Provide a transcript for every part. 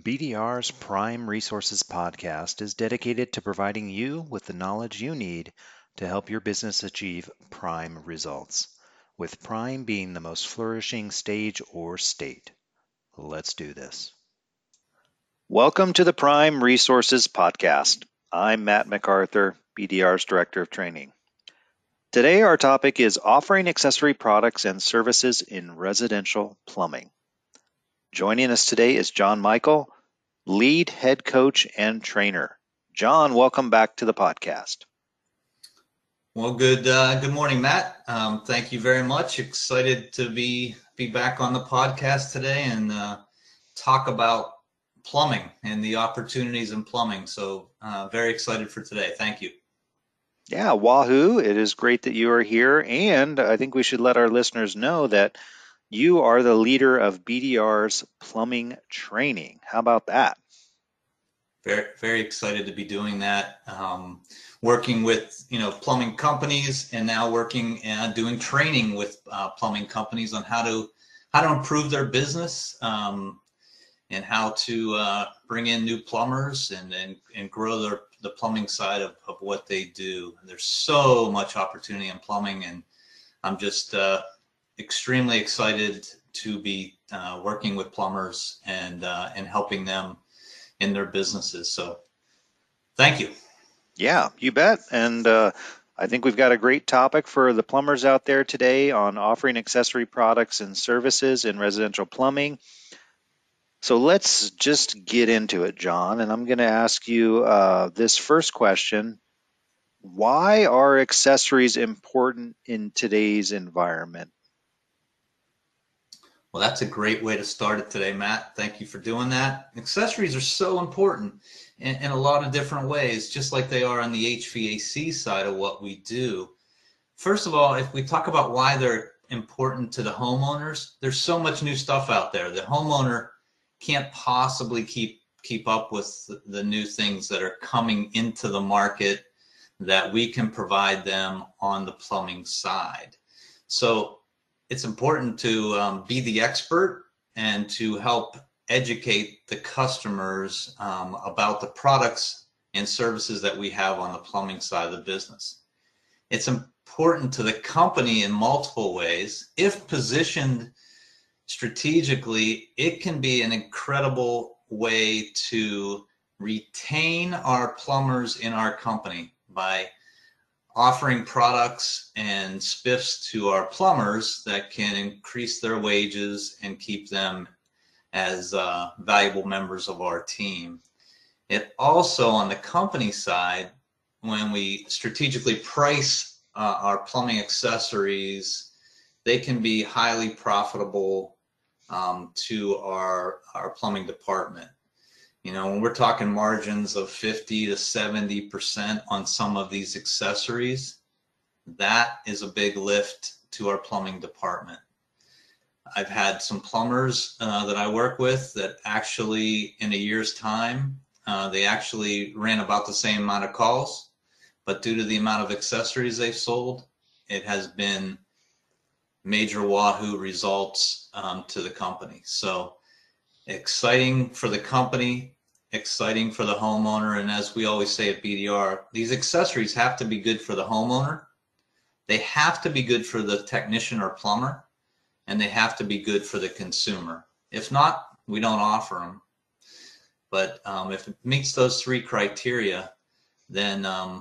BDR's Prime Resources podcast is dedicated to providing you with the knowledge you need to help your business achieve prime results, with prime being the most flourishing stage or state. Let's do this. Welcome to the Prime Resources podcast. I'm Matt MacArthur, BDR's Director of Training. Today, our topic is offering accessory products and services in residential plumbing. Joining us today is John Michael, lead head coach and trainer. John, welcome back to the podcast. Well, good morning, Matt. Thank you very much. Excited to be back on the podcast today and talk about plumbing and the opportunities in plumbing. So very excited for today. Thank you. Yeah, wahoo. It is great that you are here. And I think we should let our listeners know that you are the leader of BDR's plumbing training. How about that? Very, very excited to be doing that. Working with, plumbing companies, and now working and doing training with plumbing companies on how to improve their business, and how to bring in new plumbers and grow the plumbing side of what they do. And there's so much opportunity in plumbing, and I'm just extremely excited to be working with plumbers and helping them in their businesses. So thank you. Yeah, you bet. And I think we've got a great topic for the plumbers out there today on offering accessory products and services in residential plumbing. So let's just get into it, John. And I'm going to ask you this first question. Why are accessories important in today's environment? Well, that's a great way to start it today, Matt. Thank you for doing that. Accessories are so important in a lot of different ways, just like they are on the HVAC side of what we do. First of all, if we talk about why they're important to the homeowners, there's so much new stuff out there. The homeowner can't possibly keep up with the new things that are coming into the market that we can provide them on the plumbing side. So it's important to be the expert and to help educate the customers about the products and services that we have on the plumbing side of the business. It's important to the company in multiple ways. If positioned strategically, it can be an incredible way to retain our plumbers in our company by offering products and spiffs to our plumbers that can increase their wages and keep them as valuable members of our team. It also, on the company side, when we strategically price our plumbing accessories, they can be highly profitable to our plumbing department. When we're talking margins of 50 to 70% on some of these accessories, that is a big lift to our plumbing department. I've had some plumbers that I work with that actually, in a year's time, they actually ran about the same amount of calls, but due to the amount of accessories they've sold, it has been major wahoo results to the company. So exciting for the company, exciting for the homeowner. And as we always say at BDR, these accessories have to be good for the homeowner. They have to be good for the technician or plumber, and they have to be good for the consumer. If not, we don't offer them. But if it meets those three criteria, then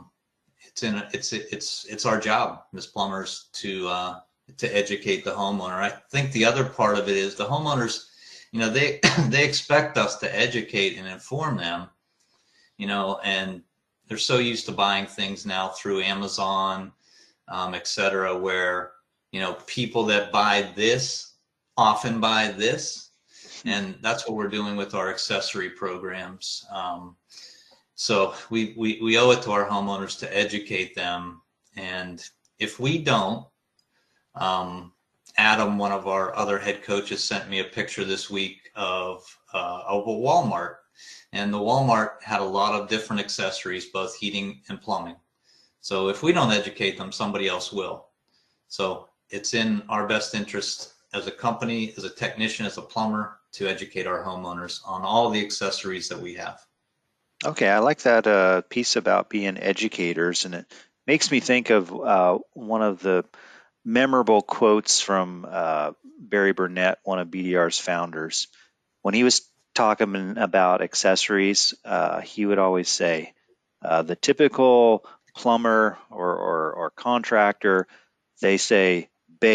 it's our job as plumbers to educate the homeowner. I think the other part of it is the homeowners, they expect us to educate and inform them, and they're so used to buying things now through Amazon, et cetera, where, people that buy this often buy this. And that's what we're doing with our accessory programs. So we owe it to our homeowners to educate them. And if we don't, Adam, one of our other head coaches, sent me a picture this week of a Walmart, and the Walmart had a lot of different accessories, both heating and plumbing. So if we don't educate them, somebody else will. So it's in our best interest as a company, as a technician, as a plumber, to educate our homeowners on all the accessories that we have. Okay, I like that piece about being educators, and it makes me think of one of the memorable quotes from Barry Burnett, one of BDR's founders. When he was talking about accessories, he would always say, the typical plumber or contractor, they say,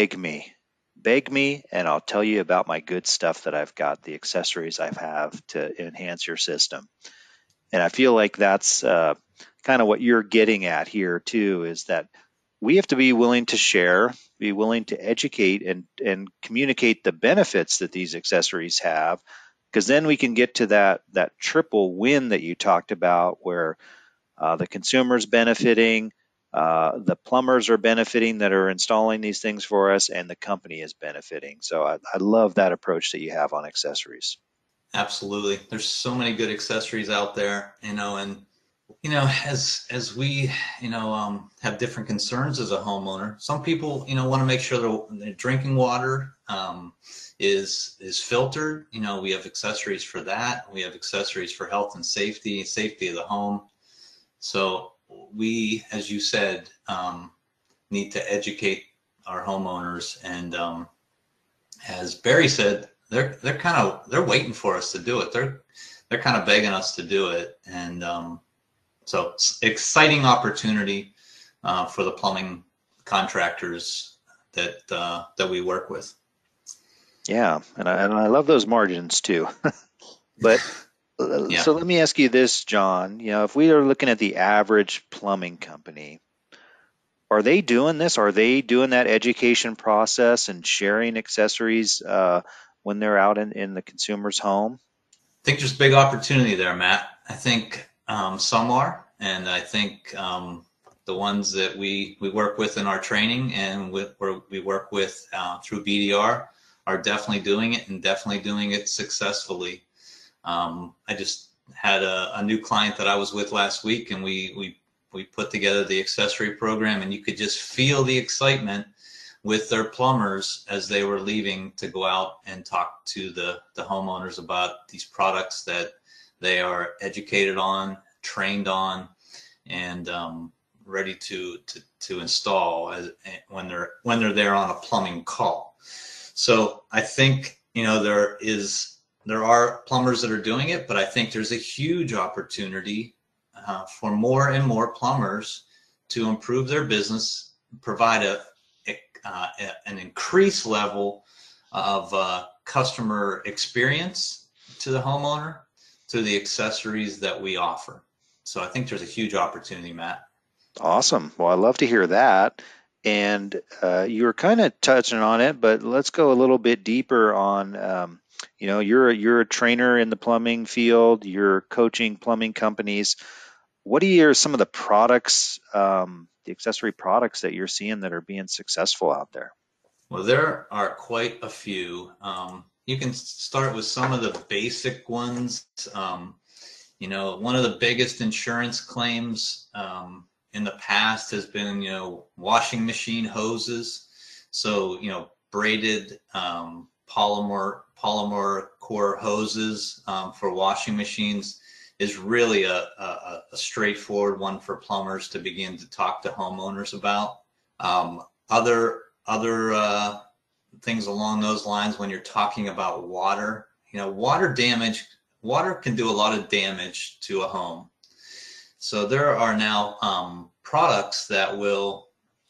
beg me, and I'll tell you about my good stuff that I've got, the accessories I have to enhance your system. And I feel like that's kind of what you're getting at here too, is that we have to be willing to share, be willing to educate and communicate the benefits that these accessories have, because then we can get to that triple win that you talked about, where the consumer's benefiting, the plumbers are benefiting that are installing these things for us, and the company is benefiting. So I love that approach that you have on accessories. Absolutely. There's so many good accessories out there, and as we, have different concerns as a homeowner. Some people, want to make sure their drinking water is filtered. We have accessories for that. We have accessories for health and safety of the home. So we, as you said, need to educate our homeowners, and as Barry said, they're waiting for us to do it. They're kind of begging us to do it, and so exciting opportunity for the plumbing contractors that we work with. Yeah, and I love those margins too. But Yeah. so let me ask you this, John. If we are looking at the average plumbing company, are they doing this? Are they doing that education process and sharing accessories when they're out in the consumer's home? I think there's big opportunity there, Matt. I think some are, and I think the ones that we work with in our training and where we work with through BDR are definitely doing it, and definitely doing it successfully. I just had a new client that I was with last week, and we put together the accessory program, and you could just feel the excitement with their plumbers as they were leaving to go out and talk to the homeowners about these products that they are educated on, trained on, and ready to install when they're there on a plumbing call. So I think there are plumbers that are doing it, but I think there's a huge opportunity for more and more plumbers to improve their business, provide an increased level of customer experience to the homeowner through the accessories that we offer. So I think there's a huge opportunity, Matt. Awesome. Well, I love to hear that. And you were kind of touching on it, but let's go a little bit deeper on, you're a trainer in the plumbing field, you're coaching plumbing companies. What are some of the products, the accessory products that you're seeing that are being successful out there? Well, there are quite a few. You can start with some of the basic ones. One of the biggest insurance claims in the past has been, washing machine hoses. So, braided polymer core hoses for washing machines is really a straightforward one for plumbers to begin to talk to homeowners about. Other things along those lines, when you're talking about water, water can do a lot of damage to a home. So there are now products that will,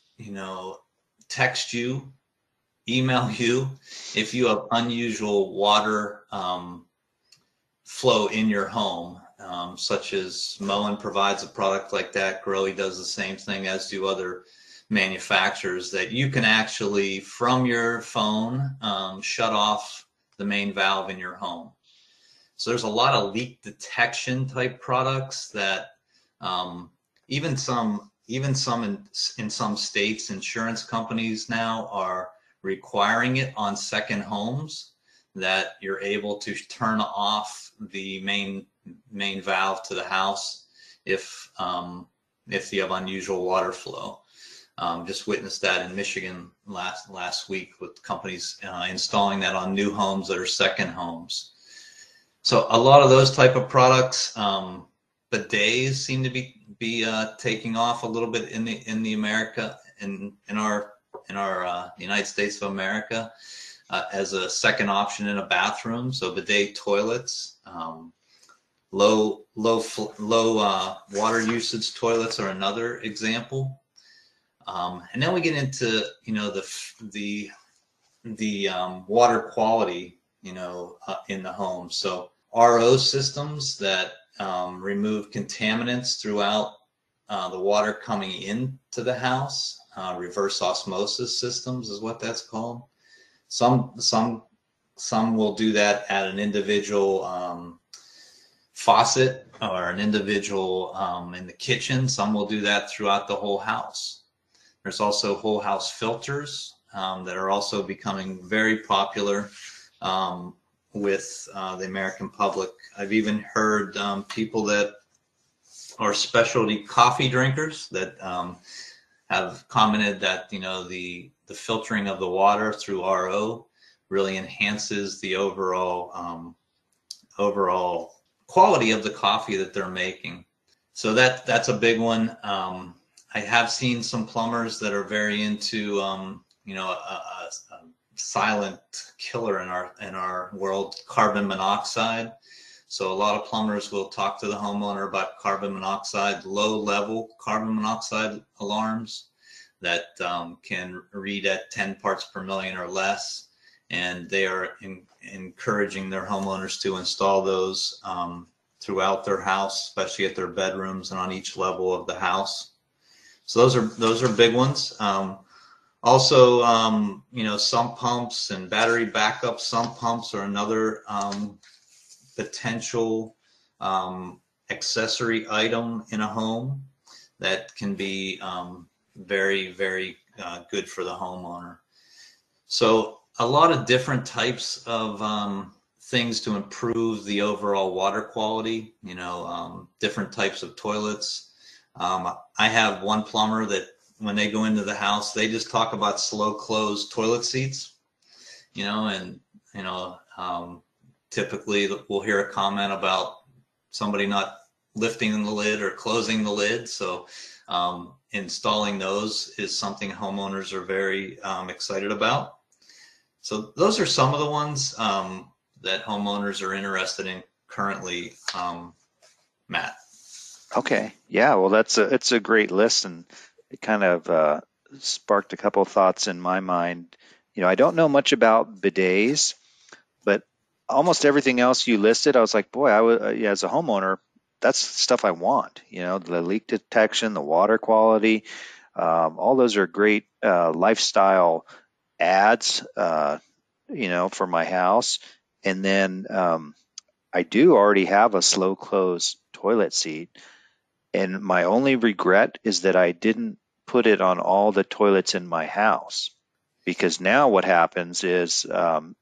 text you, email you if you have unusual water flow in your home, such as Moen provides a product like that. Grohe does the same thing, as do other manufacturers, that you can actually, from your phone, shut off the main valve in your home. So there's a lot of leak detection type products that even some in some states, insurance companies now are requiring it on second homes, that you're able to turn off the main valve to the house if you have unusual water flow. Just witnessed that in Michigan last week with companies installing that on new homes that are second homes. So a lot of those type of products, bidets seem to be taking off a little bit in the America in our United States of America as a second option in a bathroom. So bidet toilets, low water usage toilets are another example. And then we get into, you know, the water quality, you know, in the home. So RO systems that remove contaminants throughout the water coming into the house. Reverse osmosis systems is what that's called. Some will do that at an individual faucet or an individual in the kitchen. Some will do that throughout the whole house. There's also whole house filters that are also becoming very popular with the American public. I've even heard people that are specialty coffee drinkers that have commented that, you know, the filtering of the water through RO really enhances the overall quality of the coffee that they're making. So that's a big one. I have seen some plumbers that are very into, you know, a silent killer in our world, carbon monoxide. So a lot of plumbers will talk to the homeowner about carbon monoxide, low-level carbon monoxide alarms that can read at 10 parts per million or less, and they are encouraging their homeowners to install those throughout their house, especially at their bedrooms and on each level of the house. So those are big ones. Also, you know, sump pumps and battery backup sump pumps are another potential accessory item in a home that can be very, very good for the homeowner. So a lot of different types of things to improve the overall water quality, you know, different types of toilets. I have one plumber that when they go into the house, they just talk about slow close toilet seats, you know, and, you know, typically we'll hear a comment about somebody not lifting the lid or closing the lid. So installing those is something homeowners are very excited about. So those are some of the ones that homeowners are interested in currently, Matt. Okay. Yeah. Well, it's a great list, and it kind of sparked a couple of thoughts in my mind. You know, I don't know much about bidets, but almost everything else you listed, I was like, boy, I would, yeah, as a homeowner, that's stuff I want. You know, the leak detection, the water quality, all those are great lifestyle ads, you know, for my house. And then I do already have a slow close toilet seat. And my only regret is that I didn't put it on all the toilets in my house, because now what happens is on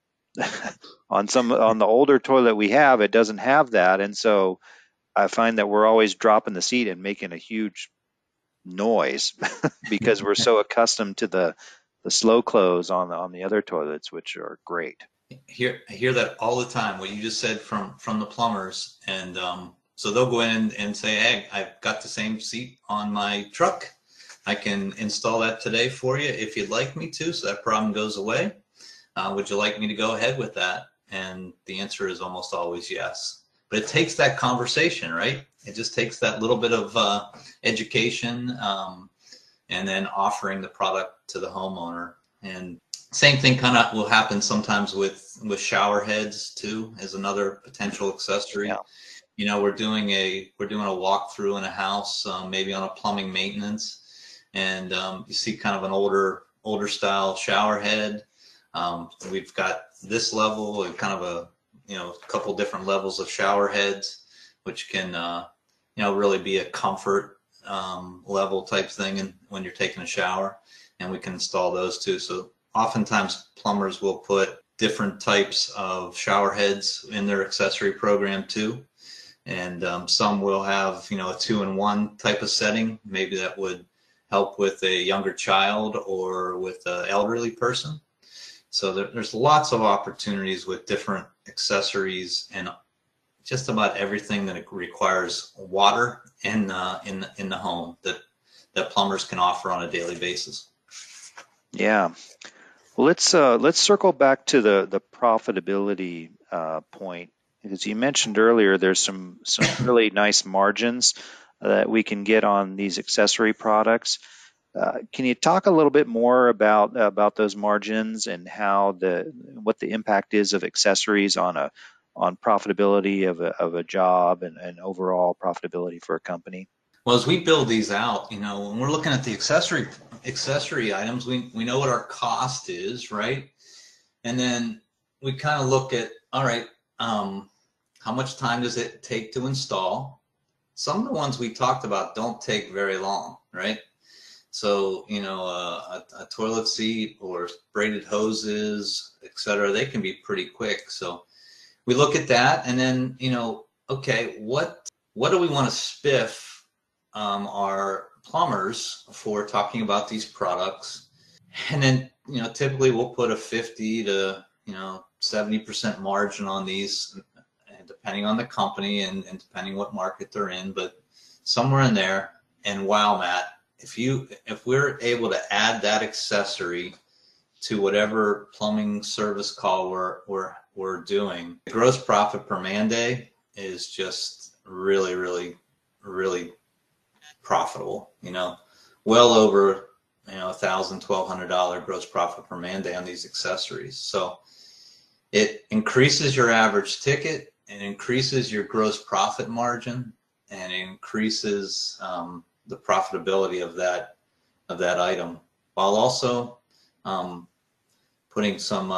the older toilet we have, it doesn't have that, and so I find that we're always dropping the seat and making a huge noise because we're so accustomed to the slow close on the other toilets, which are great. I hear that all the time, what you just said from the plumbers. And so they'll go in and say, hey, I've got the same seat on my truck. I can install that today for you if you'd like me to, so that problem goes away. Would you like me to go ahead with that? And the answer is almost always yes. But it takes that conversation, right? It just takes that little bit of education and then offering the product to the homeowner. And same thing kind of will happen sometimes with shower heads too, as another potential accessory. Yeah. You know, we're doing a walkthrough in a house, maybe on a plumbing maintenance, and you see kind of an older style shower head. We've got this level and kind of a couple different levels of shower heads, which can really be a comfort level type thing, and when you're taking a shower, and we can install those too. So oftentimes plumbers will put different types of shower heads in their accessory program too. And some will have, a 2-in-1 type of setting. Maybe that would help with a younger child or with an elderly person. So there's lots of opportunities with different accessories and just about everything that requires water in the home that plumbers can offer on a daily basis. Yeah. Well, let's circle back to the profitability point, because you mentioned earlier there's some really nice margins that we can get on these accessory products. Can you talk a little bit more about those margins and what the impact is of accessories on profitability of a job and overall profitability for a company? Well, as we build these out, when we're looking at the accessory items, we know what our cost is, right? And then we kind of look at, all right, how much time does it take to install? Some of the ones we talked about don't take very long, right? So, a toilet seat or braided hoses, etc., they can be pretty quick. So we look at that, and then, okay, what do we want to spiff our plumbers for talking about these products? And then, typically we'll put a 50 to 70% margin on these, depending on the company and depending what market they're in, but somewhere in there. And wow, Matt, if we're able to add that accessory to whatever plumbing service call we're doing, the gross profit per man day is just really, really, really profitable. Well over $1,000, $1,200 gross profit per man day on these accessories. So it increases your average ticket, it increases your gross profit margin, and it increases the profitability of that item, while also putting some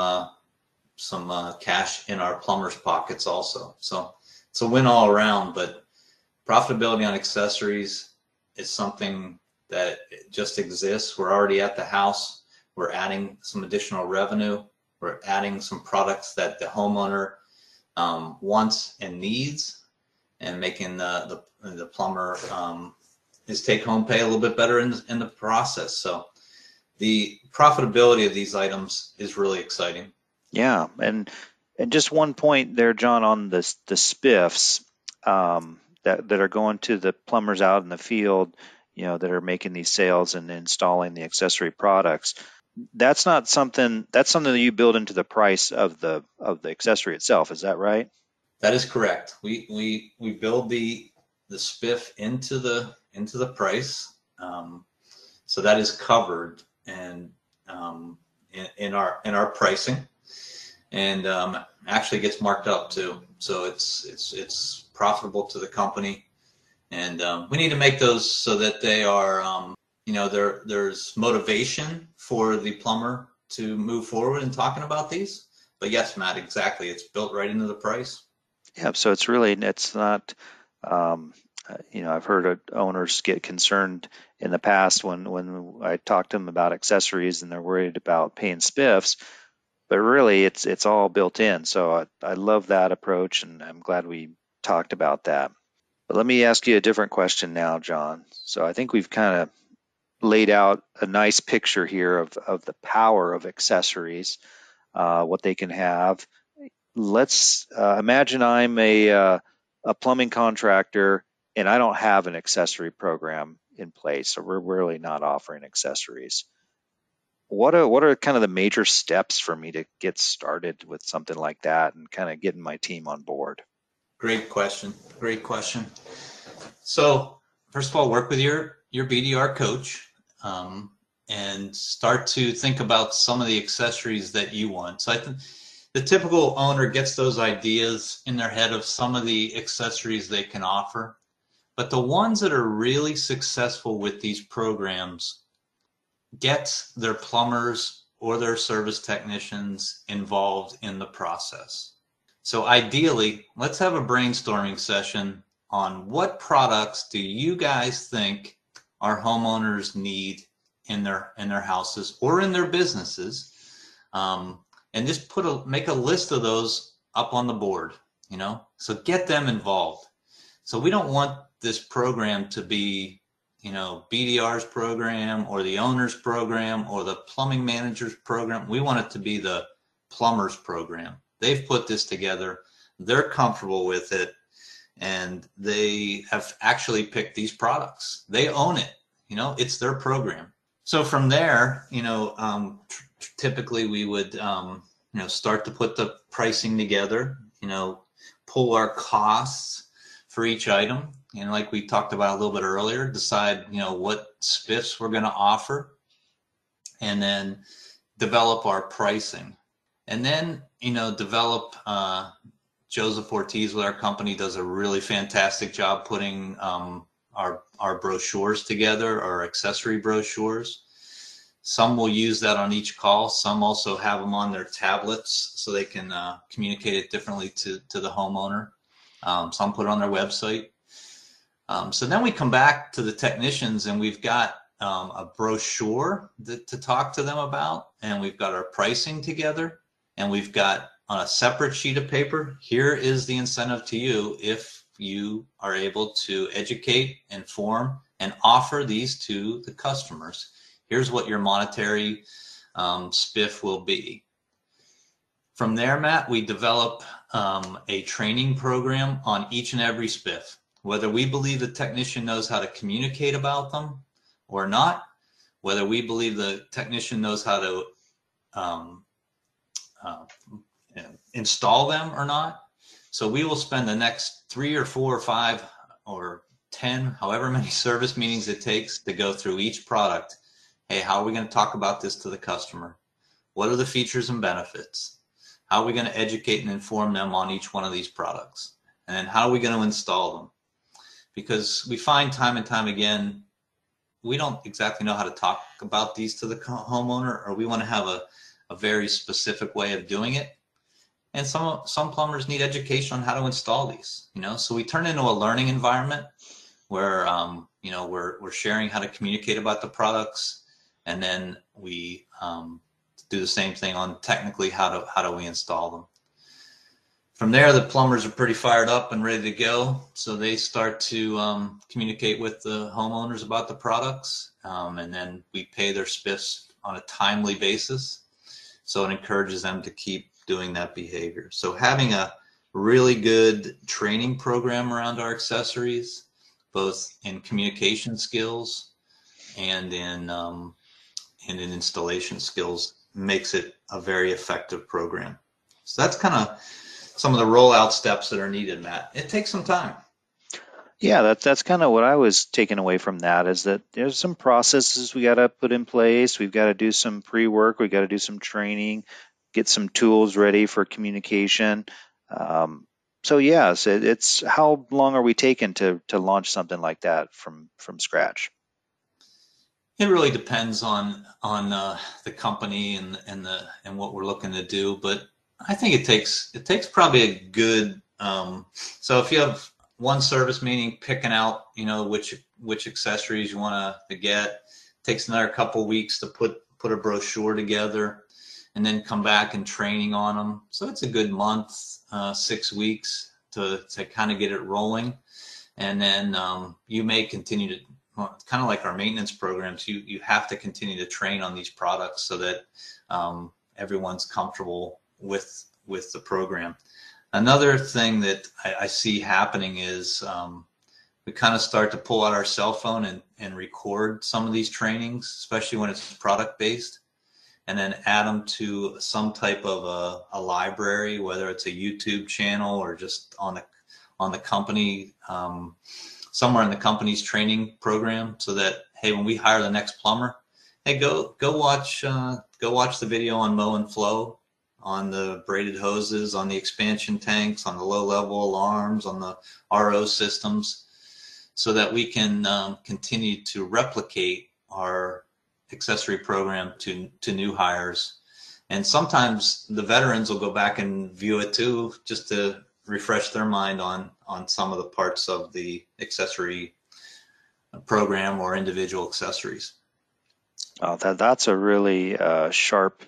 cash in our plumbers' pockets also. So it's a win all around. But profitability on accessories is something that just exists. We're already at the house. We're adding some additional revenue. We're adding some products that the homeowner wants and needs, and making the plumber his take-home pay a little bit better in the process. So the profitability of these items is really exciting. Yeah, and just one point there, John, on the spiffs that are going to the plumbers out in the field, that are making these sales and installing the accessory products. That's something that you build into the price of the accessory itself. Is that right? That is correct. We build the spiff into the price, so that is covered and in our pricing, and actually gets marked up too. So it's profitable to the company, and we need to make those so that they are there's motivation for the plumber to move forward in talking about these. But yes, Matt, exactly. It's built right into the price. Yeah, so it's not, I've heard owners get concerned in the past when I talked to them about accessories and they're worried about paying spiffs, but really it's all built in. So I love that approach, and I'm glad we talked about that. But let me ask you a different question now, John. So I think we've kind of laid out a nice picture here of the power of accessories, what they can have. Let's imagine I'm a plumbing contractor and I don't have an accessory program in place, so we're really not offering accessories. What are kind of the major steps for me to get started with something like that and kind of getting my team on board? Great question. Great question. So first of all, work with your BDR coach, and start to think about some of the accessories that you want. So I think the typical owner gets those ideas in their head of some of the accessories they can offer, but the ones that are really successful with these programs get their plumbers or their service technicians involved in the process. So ideally, let's have a brainstorming session on what products do you guys think our homeowners need in their houses or in their businesses, and just make a list of those up on the board. So get them involved. So we don't want this program to be BDR's program or the owner's program or the plumbing manager's program. We want it to be the plumber's program. They've put this together. They're comfortable with it, and they have actually picked these products. They own it. It's their program. So from there, typically we would, start to put the pricing together, pull our costs for each item. Like we talked about a little bit earlier, decide, what spiffs we're going to offer, and then develop our pricing. And then, develop, Joseph Ortiz with our company does a really fantastic job putting our brochures together, our accessory brochures. Some will use that on each call. Some also have them on their tablets so they can communicate it differently to the homeowner. Some put it on their website. So then we come back to the technicians, and we've got a brochure to talk to them about, and we've got our pricing together, and we've got on a separate sheet of paper, here is the incentive to you if you are able to educate, inform, and offer these to the customers. Here's what your monetary spiff will be. From there, Matt, we develop a training program on each and every spiff. Whether we believe the technician knows how to communicate about them or not, whether we believe the technician knows how to install them or not. So we will spend the next 3 or 4 or 5 or 10, however many service meetings it takes to go through each product. Hey, how are we going to talk about this to the customer? What are the features and benefits? How are we going to educate and inform them on each one of these products? And then how are we going to install them? Because we find time and time again, we don't exactly know how to talk about these to the homeowner, or we want to have a very specific way of doing it. And some plumbers need education on how to install these, so we turn into a learning environment where, we're sharing how to communicate about the products. And then we do the same thing on technically how do we install them. From there, the plumbers are pretty fired up and ready to go. So they start to communicate with the homeowners about the products. And then we pay their spiffs on a timely basis. So it encourages them to keep doing that behavior. So having a really good training program around our accessories, both in communication skills and in installation skills, makes it a very effective program. So that's kind of some of the rollout steps that are needed, Matt. It takes some time. Yeah, that's kind of what I was taking away from that, is that there's some processes we got to put in place. We've got to do some pre-work. We got to do some training, get some tools ready for communication. So yes, it's how long are we taking to launch something like that from scratch? It really depends on the company and what we're looking to do, but I think it takes probably a good. So if you have one service meeting picking out, which accessories you want to get, it takes another couple weeks to put a brochure together, and then come back and training on them. So it's a good month, 6 weeks to kind of get it rolling, and then you may continue to. Kind of like our maintenance programs, you have to continue to train on these products so that everyone's comfortable with the program. Another thing that I see happening is we kind of start to pull out our cell phone and record some of these trainings, especially when it's product based, and then add them to some type of a library, whether it's a YouTube channel or just on the company. Somewhere in the company's training program, so that, hey, when we hire the next plumber, hey, go watch the video on mow and flow, on the braided hoses, on the expansion tanks, on the low level alarms, on the RO systems, so that we can continue to replicate our accessory program to new hires. And sometimes the veterans will go back and view it too, just to refresh their mind on some of the parts of the accessory program or individual accessories. Oh, that's a really sharp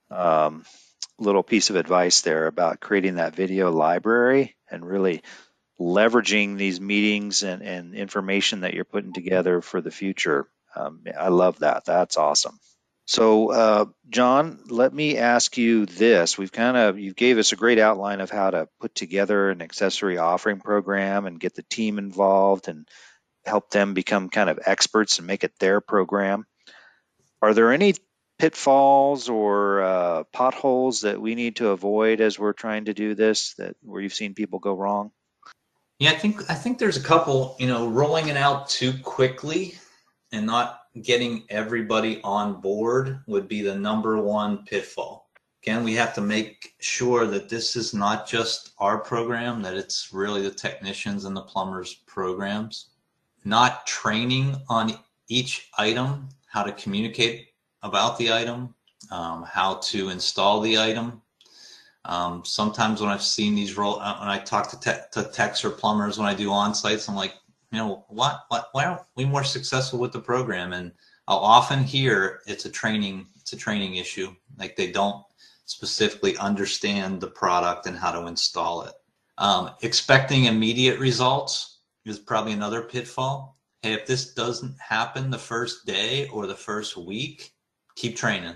little piece of advice there about creating that video library and really leveraging these meetings and information that you're putting together for the future. I love that. That's awesome. So, John, let me ask you this. You gave us a great outline of how to put together an accessory offering program and get the team involved and help them become kind of experts and make it their program. Are there any pitfalls or potholes that we need to avoid as we're trying to do this, that where you've seen people go wrong? Yeah, I think there's a couple, rolling it out too quickly and not getting everybody on board would be the number one pitfall. Again, we have to make sure that this is not just our program, that it's really the technicians and the plumbers programs. Not training on each item, how to communicate about the item, how to install the item. Sometimes when I've seen these when I talk to techs or plumbers when I do on sites, I'm like, why aren't we more successful with the program? And I'll often hear it's a training issue. Like they don't specifically understand the product and how to install it. Expecting immediate results is probably another pitfall. Hey, if this doesn't happen the first day or the first week, keep training.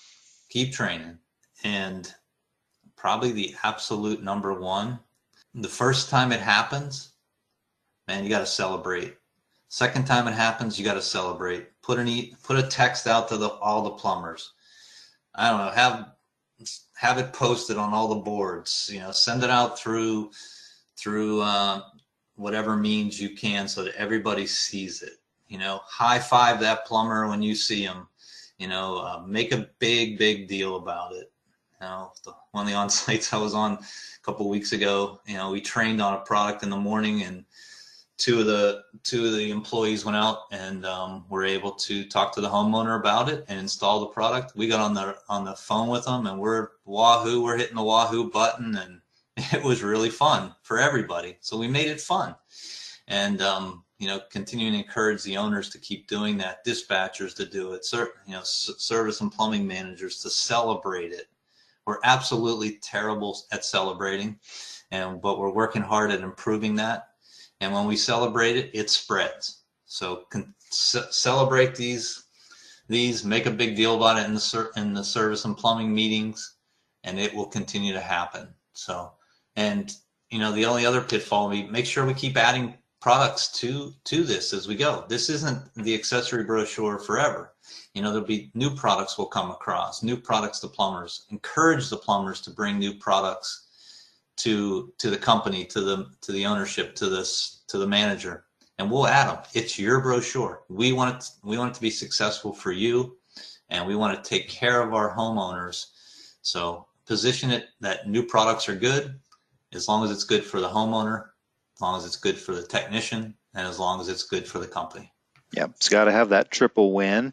And probably the absolute number one, the first time it happens, man, you got to celebrate. Second time it happens, you got to celebrate. Put a text out to all the plumbers. I don't know, have it posted on all the boards. Send it out through whatever means you can so that everybody sees it. High five that plumber when you see him. Make a big deal about it. One of the on sites I was on a couple of weeks ago, we trained on a product in the morning, and two of the employees went out and were able to talk to the homeowner about it and install the product. We got on the phone with them, and we're hitting the Wahoo button, and it was really fun for everybody. So we made it fun, and continuing to encourage the owners to keep doing that, dispatchers to do it, service and plumbing managers to celebrate it. We're absolutely terrible at celebrating, but we're working hard at improving that. And when we celebrate it, it spreads. So celebrate these, make a big deal about it in the service and plumbing meetings, and it will continue to happen. So, and the only other pitfall, we make sure we keep adding products to this as we go. This isn't the accessory brochure forever. There'll be new products we'll come across, new products to plumbers. Encourage the plumbers to bring new products to the company, to the ownership, to the manager, and we'll add them. It's your brochure. We want it to be successful for you, and we want to take care of our homeowners. So position it that new products are good, as long as it's good for the homeowner, as long as it's good for the technician, and as long as it's good for the company. Yeah, it's got to have that triple win.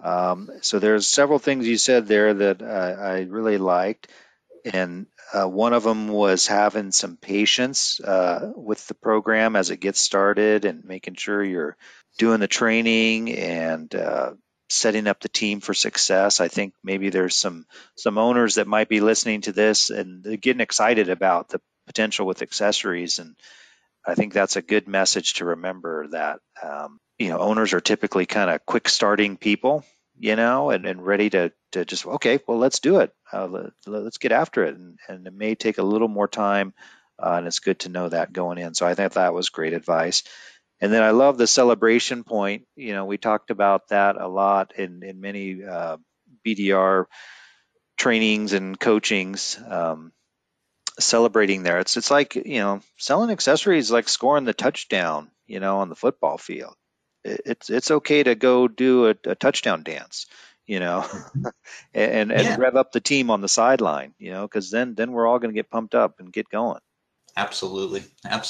So there's several things you said there that I really liked, and one of them was having some patience with the program as it gets started, and making sure you're doing the training and setting up the team for success. I think maybe there's some owners that might be listening to this and they're getting excited about the potential with accessories, and I think that's a good message to remember, that owners are typically kind of quick starting people, and ready to just, okay, well, let's do it. Let's get after it. And it may take a little more time, and it's good to know that going in. So I think that was great advice. And then I love the celebration point. We talked about that a lot in many BDR trainings and coachings. Celebrating there, it's like selling accessories, like scoring the touchdown on the football field. It's okay to go do a touchdown dance, and Yeah, rev up the team on the sideline, because then we're all going to get pumped up and get going. absolutely.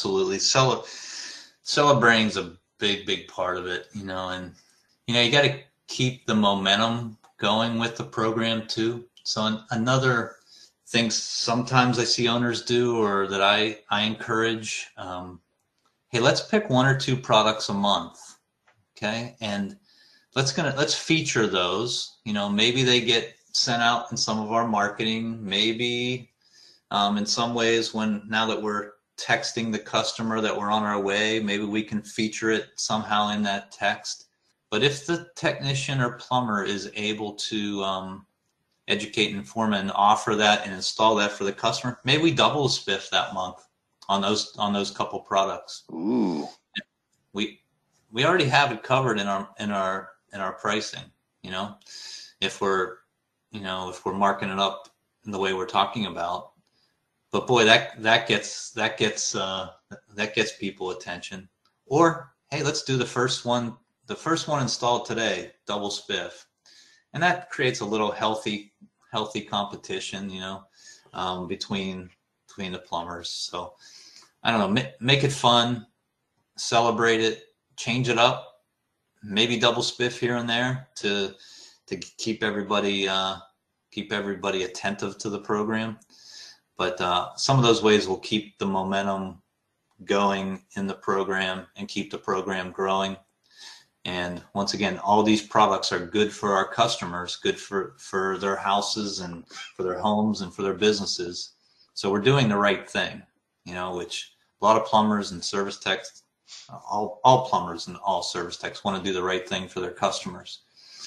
Celebrating's a big part of it, and you got to keep the momentum going with the program too. So another things sometimes I see owners do, or that I encourage, hey, let's pick one or two products a month, okay, and let's feature those. Maybe they get sent out in some of our marketing, maybe in some ways, now that we're texting the customer that we're on our way. Maybe we can feature it somehow in that text. But if the technician or plumber is able to educate, inform, and offer that and install that for the customer, maybe we double the spiff that month on those couple products. Ooh. We already have it covered in our pricing. You know, if we're marking it up in the way we're talking about. But boy, that gets people attention. Or hey, let's do the first one installed today, double spiff, and that creates a little healthy competition, between the plumbers. So I don't know, make it fun, celebrate it, change it up, maybe double spiff here and there to keep everybody attentive to the program. But some of those ways will keep the momentum going in the program and keep the program growing. And once again, all these products are good for our customers, good for their houses and for their homes and for their businesses. So we're doing the right thing, which a lot of plumbers and service techs, all plumbers and all service techs want to do the right thing for their customers.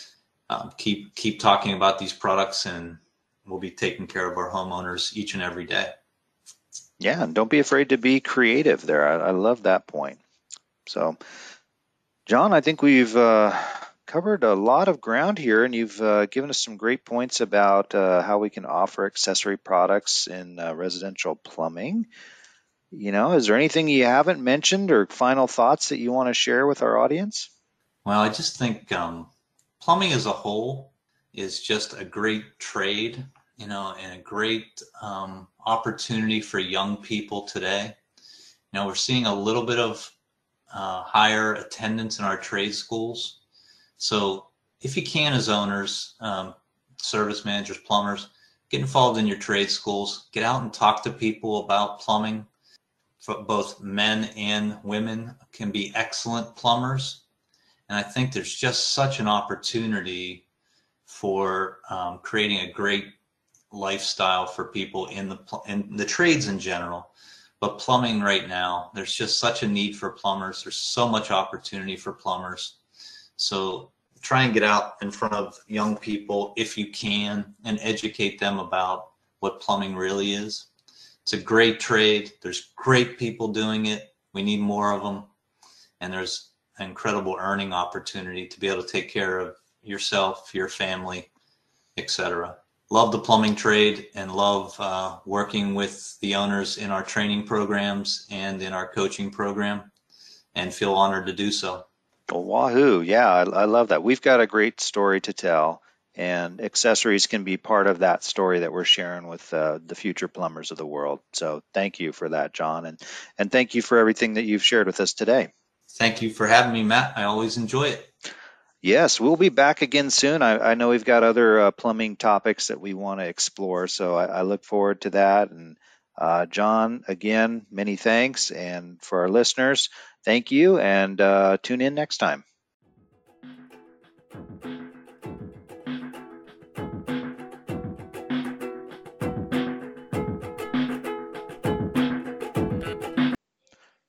Keep talking about these products, and we'll be taking care of our homeowners each and every day. Yeah, and don't be afraid to be creative there. I love that point. So, John, I think we've covered a lot of ground here, and you've given us some great points about how we can offer accessory products in residential plumbing. Is there anything you haven't mentioned or final thoughts that you want to share with our audience? Well, I just think plumbing as a whole is just a great trade, and a great opportunity for young people today. We're seeing a little bit of higher attendance in our trade schools. So if you can, as owners, service managers, plumbers, get involved in your trade schools, get out and talk to people about plumbing. Both men and women can be excellent plumbers. And I think there's just such an opportunity for creating a great lifestyle for people in the trades in general. But plumbing right now, there's just such a need for plumbers. There's so much opportunity for plumbers. So try and get out in front of young people if you can and educate them about what plumbing really is. It's a great trade. There's great people doing it. We need more of them. And there's an incredible earning opportunity to be able to take care of yourself, your family, etc. Love the plumbing trade and love working with the owners in our training programs and in our coaching program, and feel honored to do so. Well, wahoo. Yeah, I love that. We've got a great story to tell, and accessories can be part of that story that we're sharing with the future plumbers of the world. So thank you for that, John, and thank you for everything that you've shared with us today. Thank you for having me, Matt. I always enjoy it. Yes, we'll be back again soon. I know we've got other plumbing topics that we want to explore, so I look forward to that. And John, again, many thanks. And for our listeners, thank you, and tune in next time.